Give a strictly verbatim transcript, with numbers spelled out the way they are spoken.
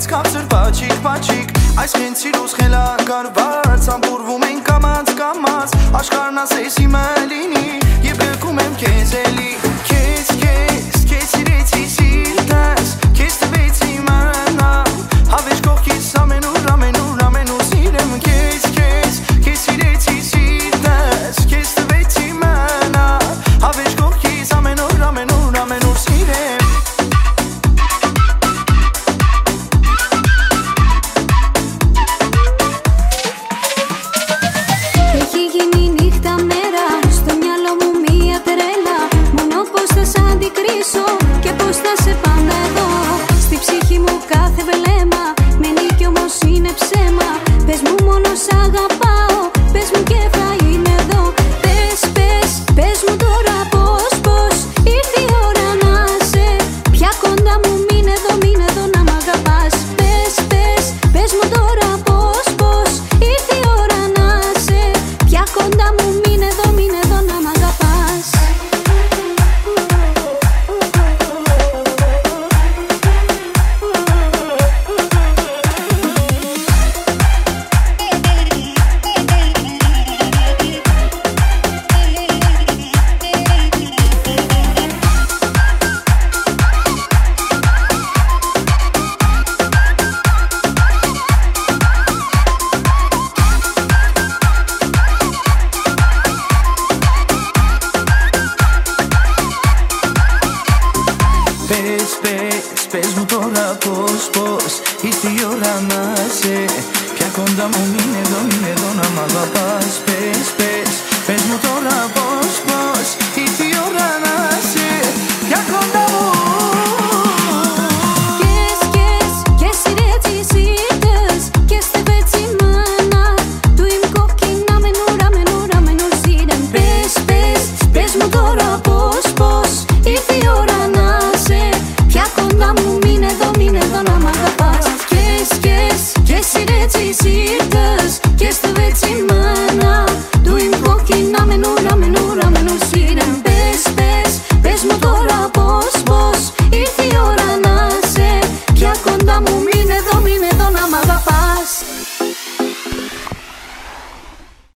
ինձ կապսր պաչիկ, պաչիկ Այս խենցիր ուս խելակարված Ամպուրվում ենք կամած, կամած Աշխարհն ասես իմը լինի Եվ գրկում եմ քեզ էլի Քեզ, քեզ, քեզ սիրեցի սիրտս Քեզ տվեցի մնալ Հավեր կողքիս ամենուր, ամենուր, ամենուր Սիրեմ քեզ, քեզ, քեզ սիրեցի սիրտս Քեզ տվեցի մնալ Հավեր կողքիս ամենուր, ամենուր, ամենուր Սիրեմ Και πώς θα σε πάντα εδώ Στη ψυχή μου κάθε βλέμμα Με νίκη όμως είναι ψέμα Πες μου μόνο σ' αγαπάω Πες μου και θα είμαι εδώ Πες, πες, πες μου τώρα πώς, πώς Ήρθε η ώρα να σε Πια κοντά μου μείνε εδώ, μείνε εδώ να μ' αγαπάς Πες, πες, πες μου τώρα πώς, πώς Ήρθε η ώρα να σε Πια κοντά μου μείνε εδώ, μείνε εδώ να μ' αγαπάς Πες, πες, πες μου τώρα πώς, πώς Ήρθε η ώρα να σε Πια κοντά μου μείνε εδώ, μείνε εδώ να μ' αγαπάς Πες, πες, πες μου τώρα πώς